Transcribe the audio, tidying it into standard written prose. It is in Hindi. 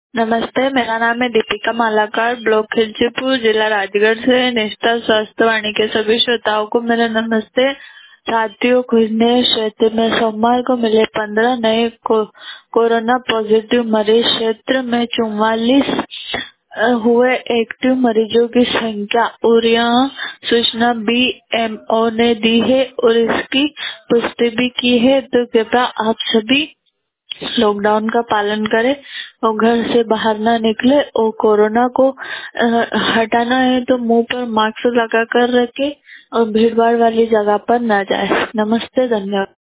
नमस्ते, मेरा नाम है दीपिका मालाकार, ब्लॉक खिलचीपुर, जिला राजगढ़ से। नेशनल स्वास्थ्य वाणी के सभी श्रोताओं को मेरा नमस्ते। साथियों, खुजने क्षेत्र में सोमवार को मिले 15 नए कोरोना पॉजिटिव मरीज। क्षेत्र में 44 हुए एक्टिव मरीजों की संख्या और यह सूचना बीएमओ ने दी है और इसकी पुष्टि भी की है। तो कृपया आप सभी लॉकडाउन का पालन करें और घर से बाहर ना निकले और कोरोना को हटाना है तो मुंह पर मास्क लगा कर रखे और भीड़ भाड़ वाली जगह पर ना जाए। नमस्ते, धन्यवाद।